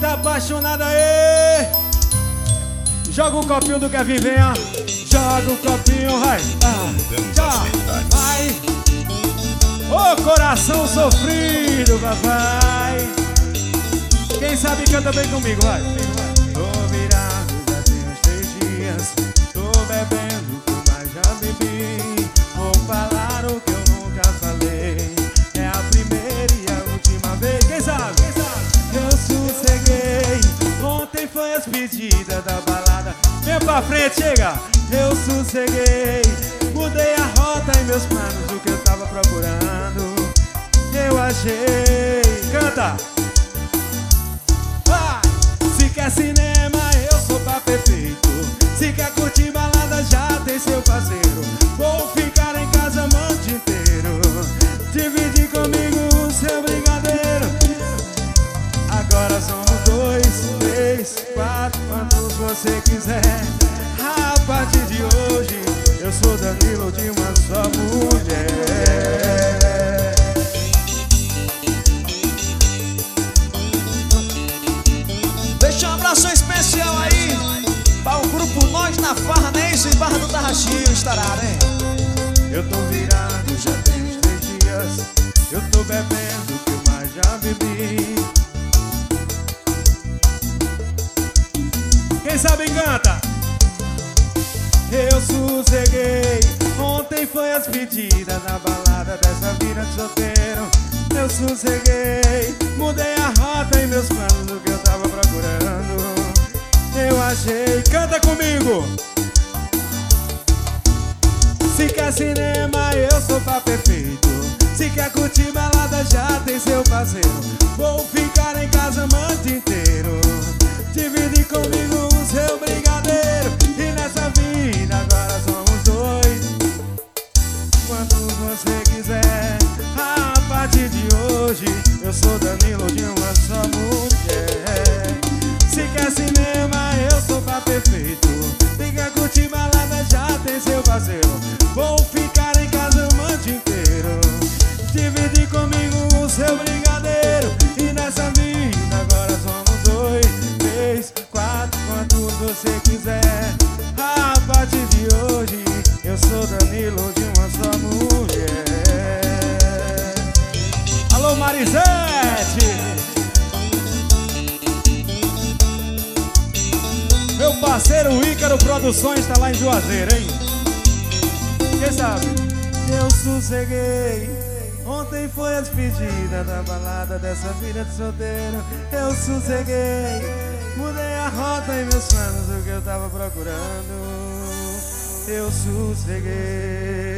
tá apaixonado aí, joga um copinho do Kevin, venha. Joga um copinho, vai. Tchau, vai. Ô coração sofrido, papai. Quem sabe canta bem comigo, vai. Tô virado, já tem uns 3 dias. Tô bebendo, que eu mais já bebi. Vou falar o que eu nunca falei. É a primeira e a última vez. Quem sabe? Eu sosseguei. Ontem foi as pedidas da balada. Vem pra frente, chega. Eu sosseguei. Mudei a rota e meus planos, o que eu tava procurando eu achei. Canta! Vai! Se quer cinema, eu sou pra perfeito. Se quer curtir balada, já tem seu parceiro. Vou ficar em casa o dia inteiro. Divide comigo o seu brigadeiro. Agora somos 2, 3, 4, quantos você quiser. A partir de hoje eu sou Danilo de uma só mulher. Deixa um abraço especial aí para o grupo Nós na Farra, né? Isso, em Barra do Tarraxinho, estará, né? Eu tô virado, já tem uns 3 dias. Eu tô bebendo, que eu mais já bebi. Quem sabe canta! Eu sosseguei. Ontem foi as pedidas na balada dessa vida de solteiro. Eu sosseguei. Mudei a rota e meus planos, o que eu tava procurando eu achei. Canta comigo! Se quer cinema, eu sou pra perfeito. Se quer curtir balada, já tem seu parceiro. Vou ficar em casa o dia inteiro. Divide comigo o seu brigadeiro. E nessa vida agora somos 2, quantos você quiser. A partir de hoje eu sou Danilo de uma só mulher. Se quer cinema, eu sou pra perfeito. Se quer curtir balada, já tem seu parceiro. Vou ficar em casa o dia inteiro. Divide comigo o seu brigadeiro. E nessa vida agora somos 2, 3, 4, quantos você quiser. A partir de hoje eu sou Danilo de uma só mulher. Alô Marisete, meu parceiro Ícaro Produções tá lá em Juazeiro, hein? Quem sabe? Eu sosseguei. Ontem foi as pedidas da balada dessa vida de solteiro. Eu sosseguei. Mudei a rota e meus planos, o que eu tava procurando eu sosseguei.